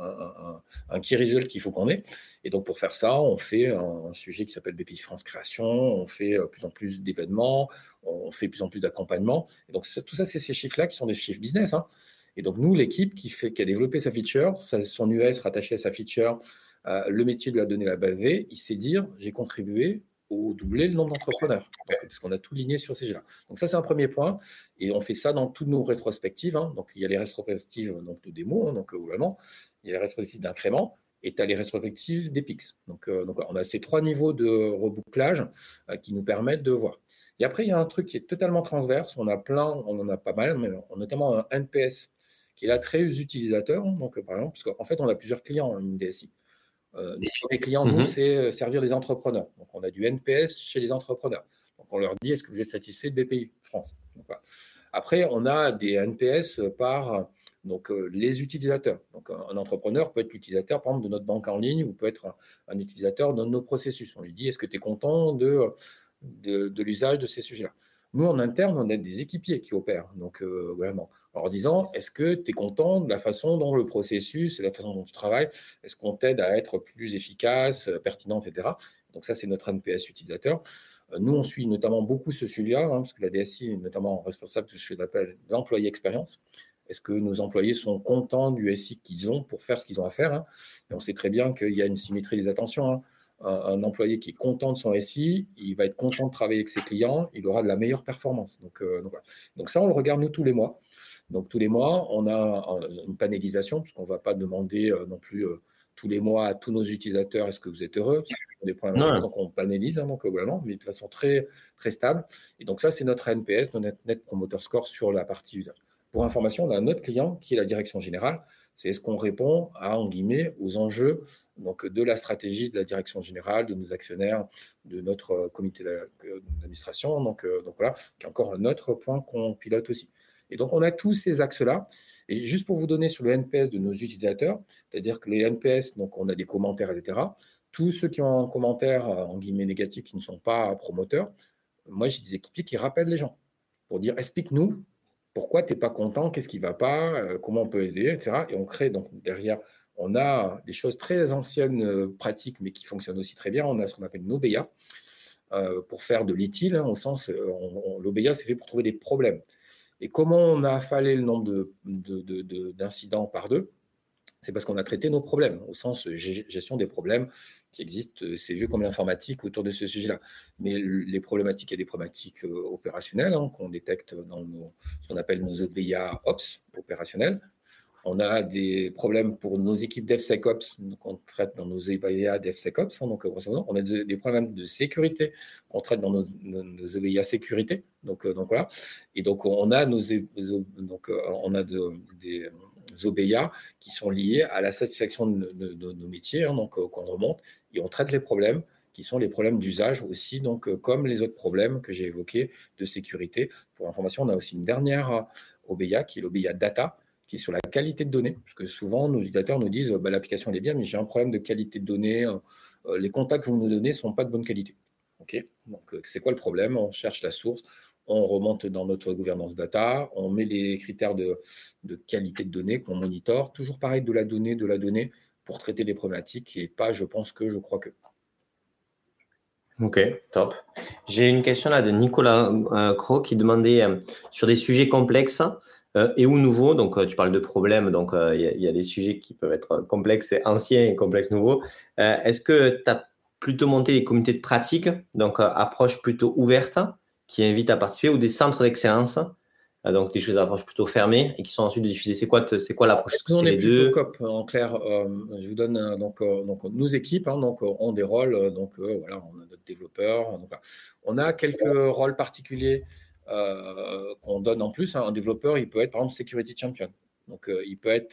un key result qu'il faut qu'on ait. Et donc, pour faire ça, on fait un sujet qui s'appelle BPI France Création. On fait plus en plus d'événements. On fait plus en plus d'accompagnement. Et donc, tout ça, c'est ces chiffres-là qui sont des chiffres business. Et donc, nous, l'équipe qui a développé sa feature, son US rattaché à sa feature, le métier lui a donné la base V, il sait dire j'ai contribué au doubler le nombre d'entrepreneurs, parce qu'on a tout ligné sur ces jeux-là. Donc ça, c'est un premier point, et on fait ça dans toutes nos rétrospectives. Donc il y a les rétrospectives donc, de démo, donc globalement, il y a les rétrospectives d'incrément, et tu as les rétrospectives d'EPIX. Donc on a ces 3 niveaux de rebouclage qui nous permettent de voir. Et après, il y a un truc qui est totalement transverse, on en a pas mal, mais notamment un NPS, qui est là très utilisateur. Donc par exemple, parce qu'en fait, on a plusieurs clients en DSI. Les clients, nous, c'est servir les entrepreneurs. Donc, on a du NPS chez les entrepreneurs. Donc, on leur dit, est-ce que vous êtes satisfait de BPI France? Donc, voilà. Après, on a des NPS par les utilisateurs. Donc, un entrepreneur peut être l'utilisateur, par exemple, de notre banque en ligne ou peut être un utilisateur de nos processus. On lui dit, est-ce que tu es content de l'usage de ces sujets-là? Nous, en interne, on a des équipiers qui opèrent. Donc, vraiment, en leur disant, est-ce que tu es content de la façon dont le processus et la façon dont tu travailles, est-ce qu'on t'aide à être plus efficace, pertinent, etc. Donc, ça, c'est notre NPS utilisateur. Nous, on suit notamment beaucoup ce sujet-là, parce que la DSI est notamment responsable de ce que j'appelle l'employé expérience. Est-ce que nos employés sont contents du SI qu'ils ont pour faire ce qu'ils ont à faire? Et on sait très bien qu'il y a une symétrie des attentions. Un employé qui est content de son SI, il va être content de travailler avec ses clients, il aura de la meilleure performance. Donc, voilà. Donc ça, on le regarde nous tous les mois. Donc tous les mois, on a une panélisation, puisqu'on ne va pas demander non plus tous les mois à tous nos utilisateurs, est-ce que vous êtes heureux? Des problématiques, donc on panélise, donc globalement, mais de façon très, très stable. Et donc ça, c'est notre NPS, notre Net Promoter Score sur la partie usage. Pour information, on a un autre client qui est la direction générale. C'est est-ce qu'on répond à, en guillemets, aux enjeux de la stratégie de la direction générale, de nos actionnaires, de notre comité d'administration. Donc voilà, qui est encore un autre point qu'on pilote aussi. Et donc, on a tous ces axes-là. Et juste pour vous donner sur le NPS de nos utilisateurs, c'est-à-dire que les NPS, donc on a des commentaires, etc. Tous ceux qui ont un commentaire, en guillemets, négatif, qui ne sont pas promoteurs, moi, j'ai des équipiers qui rappellent les gens pour dire, explique-nous pourquoi tu n'es pas content, qu'est-ce qui ne va pas, comment on peut aider, etc. Et on crée, donc derrière, on a des choses très anciennes, pratiques, mais qui fonctionnent aussi très bien. On a ce qu'on appelle une OBEA pour faire de l'ITIL, au sens, l'OBEA, c'est fait pour trouver des problèmes. Et comment on a affalé le nombre d'incidents par 2? C'est parce qu'on a traité nos problèmes, au sens gestion des problèmes qui existent, c'est vieux comme l'informatique autour de ce sujet-là. Mais les problématiques, il y a des problématiques opérationnelles qu'on détecte dans ce qu'on appelle nos OBIA Ops opérationnels. On a des problèmes pour nos équipes DevSecOps qu'on traite dans nos OBIA DevSecOps. Donc, on a des problèmes de sécurité qu'on traite dans nos OBIA sécurité. Donc voilà. Et donc, on a des OBIA qui sont liés à la satisfaction de nos métiers, qu'on remonte, et on traite les problèmes qui sont les problèmes d'usage aussi, comme les autres problèmes que j'ai évoqués de sécurité. Pour information, on a aussi une dernière OBIA qui est l'OBIA Data, qui est sur la qualité de données, parce que souvent, nos utilisateurs nous disent l'application elle est bien, mais j'ai un problème de qualité de données, les contacts que vous nous donnez ne sont pas de bonne qualité. Okay, donc, c'est quoi le problème? On cherche la source, on remonte dans notre gouvernance data, on met les critères de qualité de données qu'on monitore, toujours pareil, de la donnée pour traiter les problématiques et pas je pense que, je crois que. Ok, top. J'ai une question là de Nicolas Cros qui demandait sur des sujets complexes et ou nouveaux. Donc, tu parles de problèmes, donc il y a des sujets qui peuvent être complexes et anciens et complexes nouveaux. Est-ce que tu as plutôt monté des comités de pratique, donc approche plutôt ouverte, qui invitent à participer, ou des centres d'excellence, donc des choses d'approche plutôt fermées et qui sont ensuite diffusées? C'est quoi l'approche? Nous, on est plutôt COP, en clair. Je vous donne donc nos équipes ont des rôles. Voilà, on a notre développeur. On a quelques rôles particuliers qu'on donne en plus. Un développeur, il peut être par exemple security champion. Donc, il peut être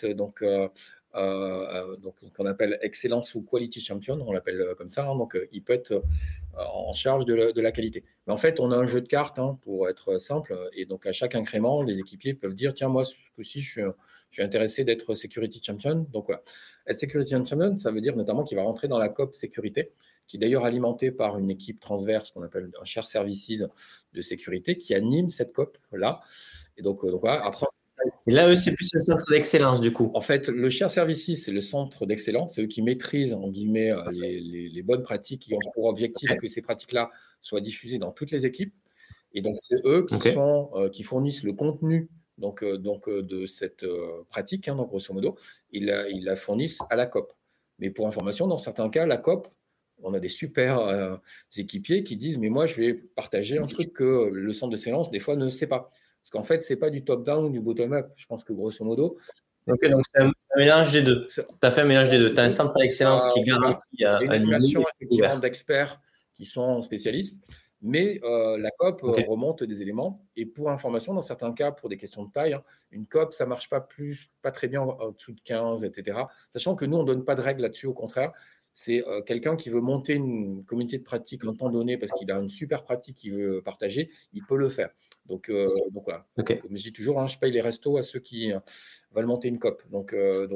qu'on appelle excellence ou quality champion, on l'appelle comme ça. Donc, il peut être en charge de la qualité. Mais en fait, on a un jeu de cartes pour être simple. Et donc, à chaque incrément, les équipiers peuvent dire tiens, moi, ce coup-ci, je suis intéressé d'être security champion. Donc, voilà. Être security champion, ça veut dire notamment qu'il va rentrer dans la COP sécurité, qui est d'ailleurs alimentée par une équipe transverse qu'on appelle un shared services de sécurité qui anime cette COP-là. Et donc voilà. Après, et là, eux, c'est plus un centre d'excellence, du coup. En fait, le shared services, c'est le centre d'excellence. C'est eux qui maîtrisent, en guillemets, les bonnes pratiques, qui ont pour objectif que ces pratiques-là soient diffusées dans toutes les équipes. Et donc, c'est eux qui fournissent le contenu de cette pratique, donc grosso modo. Ils la fournissent à la COP. Mais pour information, dans certains cas, la COP, on a des super équipiers qui disent « Mais moi, je vais partager un truc que le centre d'excellence, des fois, ne sait pas. » Parce qu'en fait, ce n'est pas du top-down ou du bottom-up. Je pense que grosso modo… Ok, donc c'est un mélange des deux. Tu as fait un mélange des deux. Tu as un centre d'excellence qui garantit une émulation effectivement d'experts qui sont spécialistes, mais la COP remonte des éléments. Et pour information, dans certains cas, pour des questions de taille, une COP, ça ne marche pas très bien en dessous de 15, etc. Sachant que nous, on ne donne pas de règles là-dessus, au contraire. C'est quelqu'un qui veut monter une communauté de pratique en temps donné parce qu'il a une super pratique qu'il veut partager, il peut le faire. Donc voilà. Ok. Comme je dis toujours, je paye les restos à ceux qui veulent monter une COP. Donc voilà.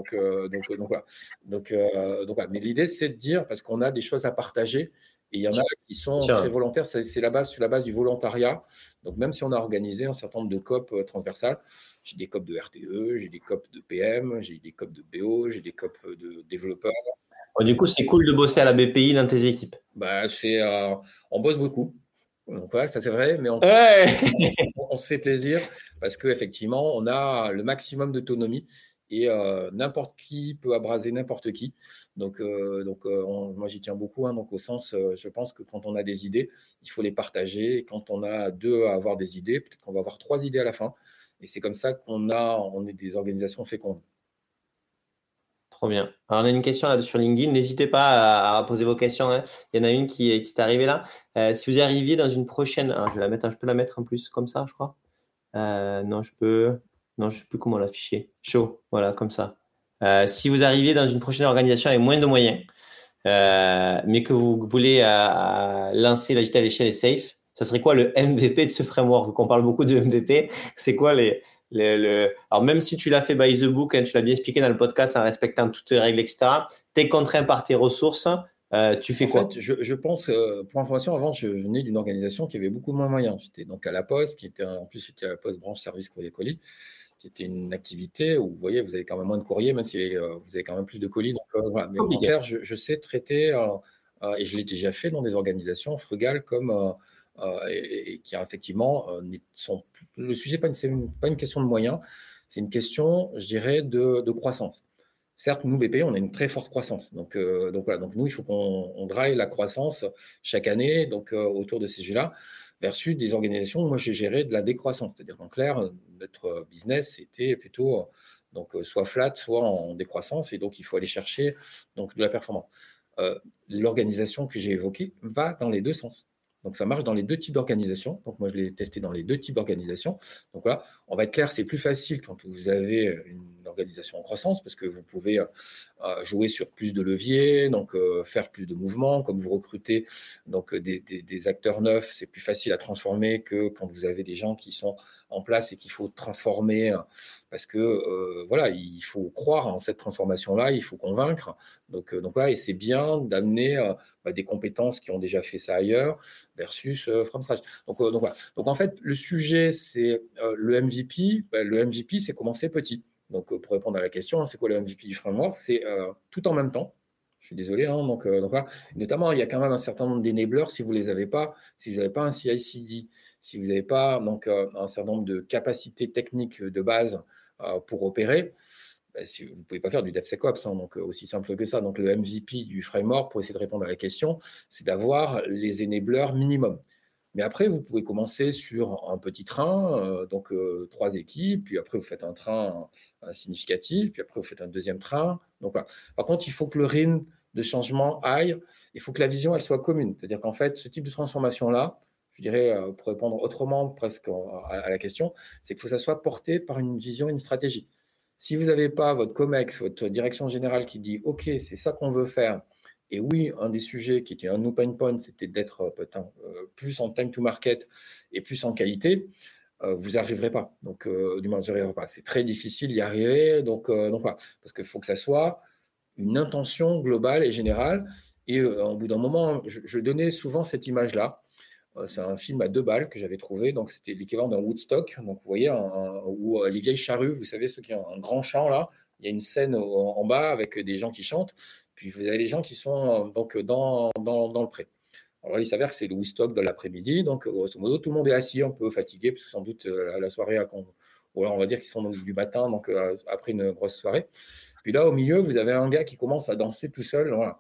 Voilà. Mais l'idée, c'est de dire, parce qu'on a des choses à partager, et il y en a qui sont très volontaires, c'est la base, sur la base du volontariat. Donc même si on a organisé un certain nombre de COP transversales, j'ai des COP de RTE, j'ai des COP de PM, j'ai des COP de BO, j'ai des COP de développeurs. Du coup, c'est cool de bosser à la BPI dans tes équipes. On bosse beaucoup. Donc, ouais, ça c'est vrai, mais on se fait plaisir parce qu'effectivement, on a le maximum d'autonomie et n'importe qui peut abraser n'importe qui. Donc, moi, j'y tiens beaucoup. Donc, au sens, je pense que quand on a des idées, il faut les partager. Et quand on a deux à avoir des idées, peut-être qu'on va avoir 3 idées à la fin. Et c'est comme ça on est des organisations fécondes. Trop bien. Alors, on a une question là sur LinkedIn. N'hésitez pas à poser vos questions, hein. Il y en a une qui est arrivée là. Si vous arriviez dans une prochaine, alors je vais la mettre, je peux la mettre en plus comme ça, je crois. Non, je peux. Non, je sais plus comment l'afficher. Chaud, voilà, comme ça. Si vous arriviez dans une prochaine organisation avec moins de moyens, mais que vous voulez lancer l'agilité à l'échelle et safe, ça serait quoi le MVP de ce framework? Vu qu'on parle beaucoup de MVP, c'est quoi Alors, même si tu l'as fait by the book, hein, tu l'as bien expliqué dans le podcast en respectant toutes les règles, etc., tu es contraint par tes ressources, tu fais quoi? En fait, je pense, pour information, avant, je venais d'une organisation qui avait beaucoup moins de moyens. J'étais donc à la Poste, en plus, c'était à la Poste branche service courrier-colis, qui était une activité où, vous voyez, vous avez quand même moins de courrier, même si vous avez quand même plus de colis. Donc, voilà. Mais en clair, je sais traiter, et je l'ai déjà fait dans des organisations frugales comme, et qui, effectivement, le sujet n'est pas une question de moyens, c'est une question, je dirais, de croissance. Certes, nous, BP, on a une très forte croissance. Donc voilà. Donc nous, il faut qu'on drive la croissance chaque année autour de ces sujets-là, versus des organisations où moi, j'ai géré de la décroissance. C'est-à-dire qu'en clair, notre business était plutôt soit flat, soit en décroissance. Et donc, il faut aller chercher de la performance. L'organisation que j'ai évoquée va dans les deux sens. Donc, ça marche dans les deux types d'organisations. Donc, moi, je l'ai testé dans les deux types d'organisations. Donc, voilà, on va être clair, c'est plus facile quand vous avez une organisation en croissance parce que vous pouvez jouer sur plus de leviers, faire plus de mouvements. Comme vous recrutez des acteurs neufs, c'est plus facile à transformer que quand vous avez des gens qui sont en place et qu'il faut transformer parce que voilà, il faut croire en cette transformation-là, il faut convaincre. Donc voilà, et c'est bien d'amener des compétences qui ont déjà fait ça ailleurs versus from scratch. Donc voilà. Donc en fait, le sujet, c'est le MVP. Le MVP, c'est commencer petit. Donc pour répondre à la question, c'est quoi le MVP du framework? C'est tout en même temps. Je suis désolé. Donc voilà. Notamment, il y a quand même un certain nombre d'enablers si vous ne les avez pas. Si vous n'avez pas un CI/CD, si vous n'avez pas un certain nombre de capacités techniques de base pour opérer, vous ne pouvez pas faire du DevSecOps, donc aussi simple que ça. Donc le MVP du framework, pour essayer de répondre à la question, c'est d'avoir les enablers minimum. Mais après, vous pouvez commencer sur un petit train, 3 équipes, puis après vous faites un train significatif, puis après vous faites un deuxième train. Donc voilà. Par contre, il faut que le rythme de changement aille, il faut que la vision elle soit commune. C'est-à-dire qu'en fait, ce type de transformation-là, je dirais, pour répondre autrement presque à la question, c'est qu'il faut que ça soit porté par une vision, une stratégie. Si vous n'avez pas votre COMEX, votre direction générale qui dit « Ok, c'est ça qu'on veut faire », et oui, un des sujets qui était un no pain point, c'était d'être plus en time to market et plus en qualité, vous n'y arriverez pas. Donc, du moins, vous n'y arriverez pas. C'est très difficile d'y arriver. Donc voilà. Parce qu'il faut que ça soit une intention globale et générale. Et au bout d'un moment, je donnais souvent cette image-là. C'est un film à 2 balles que j'avais trouvé. Donc, c'était l'équivalent d'un Woodstock. Donc, vous voyez, où les vieilles charrues, vous savez, ceux qui ont un grand champ là, il y a une scène en bas avec des gens qui chantent. Puis, vous avez les gens qui sont dans le pré. Alors, il s'avère que c'est le Woodstock de l'après-midi. Donc, grosso modo, tout le monde est assis, un peu fatigué, parce que sans doute la soirée, ou alors on va dire qu'ils sont du matin, après une grosse soirée. Puis là, au milieu, vous avez un gars qui commence à danser tout seul. Voilà.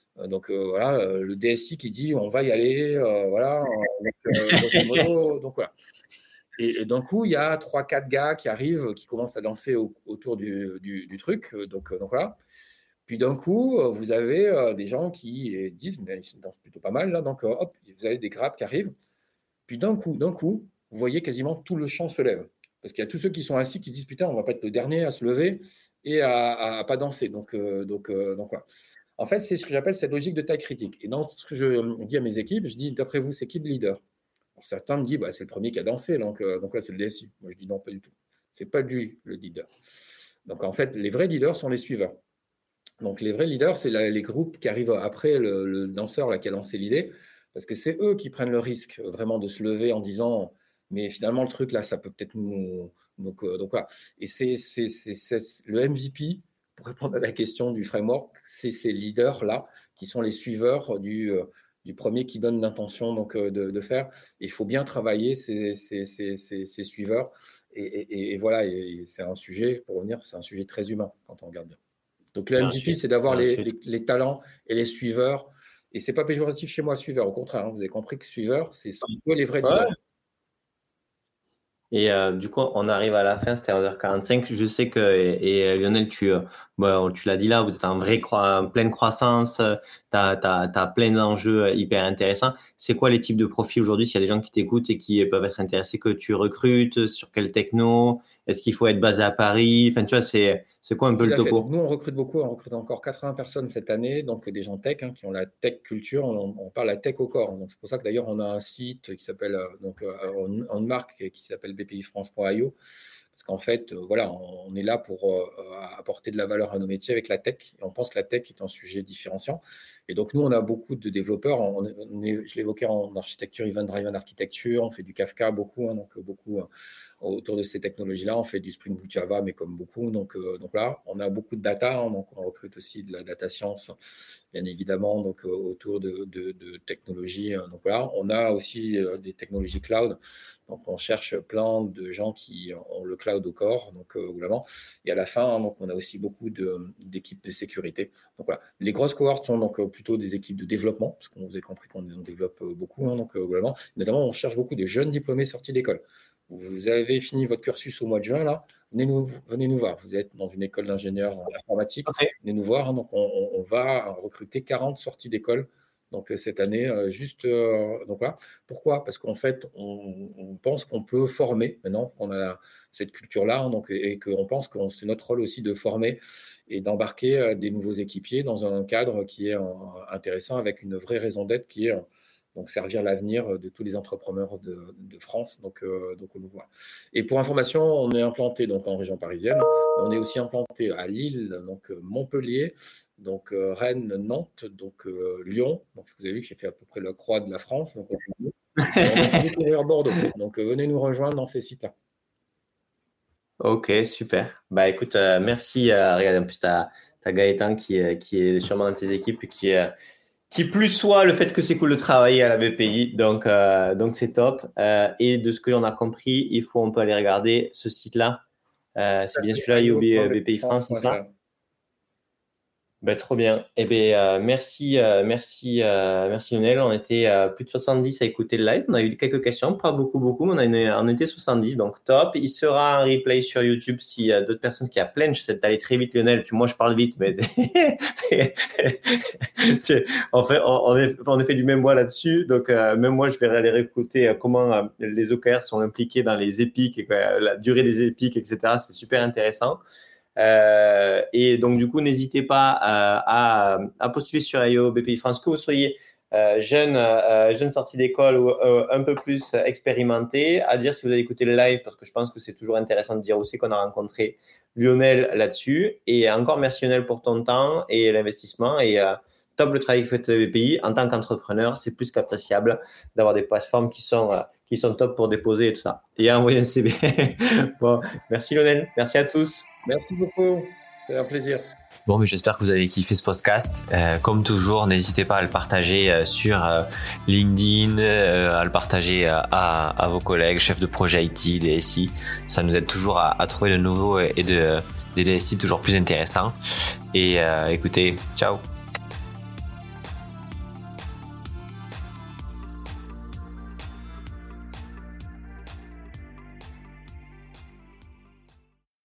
Voilà, le DSI qui dit on va y aller, voilà, grosso modo, donc voilà. Et d'un coup, il y a 3-4 gars qui arrivent, qui commencent à danser autour du truc, donc voilà. Puis d'un coup, vous avez des gens qui disent mais ils dansent plutôt pas mal là, donc hop, vous avez des grappes qui arrivent. Puis d'un coup, vous voyez quasiment tout le champ se lève. Parce qu'il y a tous ceux qui sont assis qui disent putain, on va pas être le dernier à se lever et à pas danser. Donc voilà. En fait, c'est ce que j'appelle cette logique de taille critique. Et dans ce que je dis à mes équipes, je dis, d'après vous, c'est qui le leader? Alors, certains me disent, c'est le premier qui a dansé, donc là, c'est le DSI. Moi, je dis non, pas du tout. Ce n'est pas lui le leader. Donc, en fait, les vrais leaders sont les suiveurs. Donc, les vrais leaders, c'est les groupes qui arrivent après le danseur là, qui a lancé l'idée, parce que c'est eux qui prennent le risque vraiment de se lever en disant, mais finalement, le truc là, ça peut peut-être nous. Donc voilà. Et c'est le MVP, pour répondre à la question du framework, c'est ces leaders-là qui sont les suiveurs du premier qui donne l'intention de faire. Il faut bien travailler ces suiveurs. Et voilà, et c'est un sujet, pour revenir, c'est un sujet très humain quand on regarde bien. Donc le MVP, c'est d'avoir les talents et les suiveurs. Et ce n'est pas péjoratif chez moi, suiveur. Au contraire, vous avez compris que suiveur, c'est les vrais leaders. Ouais. Et du coup, on arrive à la fin, c'était 11h45. Je sais que, et Lionel, tu l'as dit là, vous êtes en pleine croissance, tu as plein d'enjeux hyper intéressants. C'est quoi les types de profils aujourd'hui, s'il y a des gens qui t'écoutent et qui peuvent être intéressés, que tu recrutes, sur quel techno? Est-ce qu'il faut être basé à Paris? Enfin, tu vois, c'est quoi un peu le topo? Donc, nous, on recrute beaucoup, on recrute encore 80 personnes cette année, donc des gens tech qui ont la tech culture, on parle la tech au corps. Donc, c'est pour ça que d'ailleurs, on a un site qui s'appelle, une marque qui s'appelle bpifrance.io, parce qu'en fait, on est là pour apporter de la valeur à nos métiers avec la tech, et on pense que la tech est un sujet différenciant. Et donc, nous, on a beaucoup de développeurs. Je l'évoquais en architecture, event-driven architecture, on fait du Kafka beaucoup, beaucoup autour de ces technologies-là. On fait du Spring Boot Java, mais comme beaucoup. Donc là, on a beaucoup de data. Donc, on recrute aussi de la data science, bien évidemment, donc autour de technologies. Donc là, on a aussi des technologies cloud. Donc, on cherche plein de gens qui ont le cloud au corps. Donc, vraiment. Et à la fin, donc, on a aussi beaucoup d'équipes de sécurité. Donc, voilà. Les grosses cohortes sont donc plutôt des équipes de développement, parce qu'on vous a compris qu'on développe beaucoup. Donc, vraiment. Notamment, on cherche beaucoup des jeunes diplômés sortis d'école. Vous avez fini votre cursus au mois de juin, là, venez nous voir. Vous êtes dans une école d'ingénieurs en informatique, venez nous voir. Donc, on va recruter 40 sorties d'école donc, cette année. Donc voilà. Pourquoi? Parce qu'en fait, on pense qu'on peut former maintenant qu'on a cette culture-là et qu'on pense que c'est notre rôle aussi de former et d'embarquer des nouveaux équipiers dans un cadre qui est intéressant avec une vraie raison d'être qui est donc servir l'avenir de tous les entrepreneurs de France. Donc voilà. Et pour information, on est implanté donc en région parisienne. On est aussi implanté à Lille, donc Montpellier, donc Rennes, Nantes, donc Lyon. Donc vous avez vu que j'ai fait à peu près la croix de la France. Donc on va aussi découvrir Bordeaux. Donc venez nous rejoindre dans ces sites-là. Ok, super. Écoute, merci. Regarde, en plus, tu as Gaëtan qui est sûrement dans tes équipes et qui plus soit le fait que c'est cool de travailler à la BPI, donc c'est top. Et de ce que l'on a compris, on peut aller regarder ce site-là. C'est bien celui-là, IOB BPI France, c'est ça? Trop bien. Merci Lionel. On était plus de 70 à écouter le live. On a eu quelques questions, pas beaucoup, mais on était 70, donc top. Il sera en replay sur YouTube s'il y a d'autres personnes qui apprennent. Je sais d'aller très vite, Lionel. Moi, je parle vite, mais on fait du même bois là-dessus. Donc, même moi, je vais aller réécouter comment les OKR sont impliqués dans les épiques, la durée des épiques, etc. C'est super intéressant. Et donc, du coup, n'hésitez pas à postuler sur IO BPI France, que vous soyez jeune sorti d'école ou un peu plus expérimenté, à dire si vous avez écouté le live, parce que je pense que c'est toujours intéressant de dire aussi qu'on a rencontré Lionel là-dessus. Et encore merci Lionel pour ton temps et l'investissement. Et top le travail que fait le BPI. En tant qu'entrepreneur, c'est plus qu'appréciable d'avoir des plateformes qui sont top pour déposer et tout ça. Et à envoyer un CV. Bon, merci Lionel. Merci à tous. Merci beaucoup, c'est un plaisir. Bon, mais j'espère que vous avez kiffé ce podcast. Comme toujours, n'hésitez pas à le partager sur LinkedIn, à le partager à vos collègues, chefs de projet IT, DSI. Ça nous aide toujours à trouver de nouveaux et des DSI toujours plus intéressants. Et écoutez, ciao.